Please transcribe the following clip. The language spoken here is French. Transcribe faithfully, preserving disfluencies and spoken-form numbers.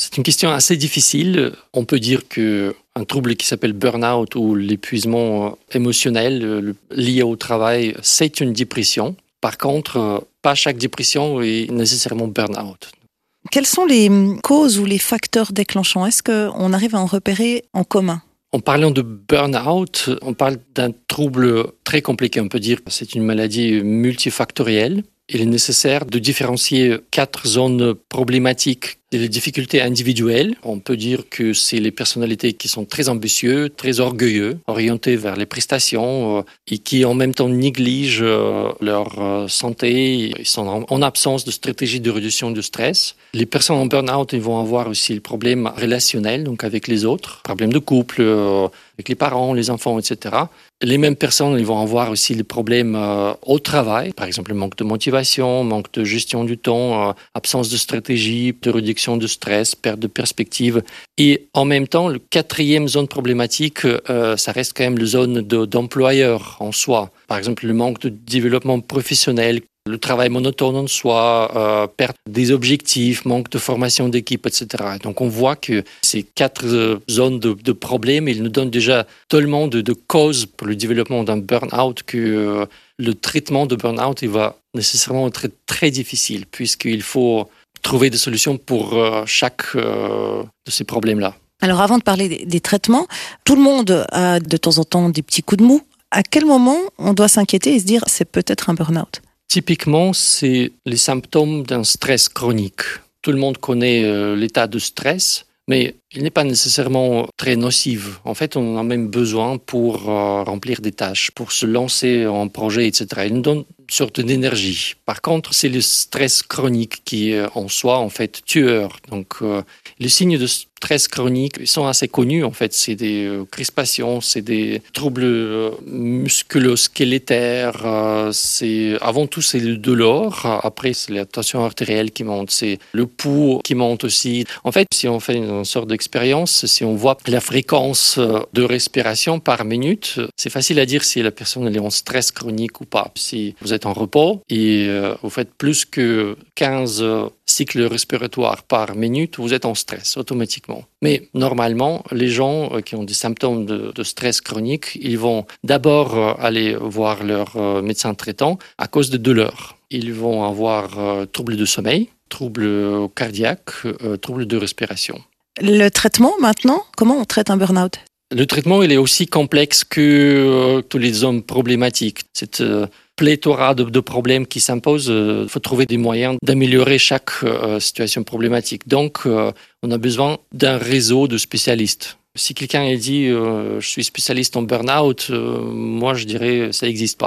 C'est une question assez difficile. On peut dire qu'un trouble qui s'appelle burn-out ou l'épuisement émotionnel lié au travail, c'est une dépression. Par contre, pas chaque dépression est nécessairement burn-out. Quelles sont les causes ou les facteurs déclenchants? Est-ce qu'on arrive à en repérer en commun? En parlant de burn-out, on parle d'un trouble très compliqué, on peut dire. C'est une maladie multifactorielle. Il est nécessaire de différencier quatre zones problématiques. Les difficultés individuelles, on peut dire que c'est les personnalités qui sont très ambitieux, très orgueilleux, orientés vers les prestations euh, et qui en même temps négligent euh, leur euh, santé. Ils sont en, en absence de stratégie de réduction du stress. Les personnes en burn-out, ils vont avoir aussi le problème relationnel, donc avec les autres, problèmes de couple, euh, avec les parents, les enfants, et cetera. Les mêmes personnes, ils vont avoir aussi les problèmes euh, au travail, par exemple le manque de motivation, manque de gestion du temps, euh, absence de stratégie, de réduction de stress, perte de perspective. Et en même temps, le quatrième zone problématique, euh, ça reste quand même la zone de, d'employeur en soi. Par exemple, le manque de développement professionnel, le travail monotone en soi, euh, perte des objectifs, manque de formation d'équipe, et cetera. Donc on voit que ces quatre euh, zones de, de problèmes, ils nous donnent déjà tellement de, de causes pour le développement d'un burn-out que euh, le traitement de burn-out il va nécessairement être très, très difficile puisqu'il faut trouver des solutions pour euh, chaque euh, de ces problèmes-là. Alors avant de parler des, des traitements, tout le monde a de temps en temps des petits coups de mou. À quel moment on doit s'inquiéter et se dire c'est peut-être un burn-out? Typiquement, c'est les symptômes d'un stress chronique. Tout le monde connaît euh, l'état de stress, mais il n'est pas nécessairement très nocif. En fait, on en a même besoin pour euh, remplir des tâches, pour se lancer en projet, et cetera. Il nous donne une sorte d'énergie. Par contre, c'est le stress chronique qui est en soi, en fait, tueur. Donc, euh, les signes de stress chronique sont assez connus. En fait, c'est des euh, crispations, c'est des troubles euh, musculo-squelettaires. Euh, c'est, avant tout, c'est le douleur. Après, c'est la tension artérielle qui monte. C'est le pouls qui monte aussi. En fait, si on fait une sorte d'expérience, si on voit la fréquence de respiration par minute, c'est facile à dire si la personne elle est en stress chronique ou pas. Si vous êtes en repos et euh, vous faites plus que quinze cycles respiratoires par minute, vous êtes en stress automatiquement. Mais normalement, les gens qui ont des symptômes de, de stress chronique, ils vont d'abord aller voir leur médecin traitant à cause de douleurs. Ils vont avoir euh, troubles de sommeil, troubles cardiaques, euh, troubles de respiration. Le traitement maintenant, comment on traite un burn-out? Le traitement, il est aussi complexe que euh, tous les hommes problématiques. Cette euh, pléthora de, de problèmes qui s'imposent, il euh, faut trouver des moyens d'améliorer chaque euh, situation problématique. Donc, euh, on a besoin d'un réseau de spécialistes. Si quelqu'un dit euh, « je suis spécialiste en burn-out euh, », moi je dirais « ça n'existe pas ».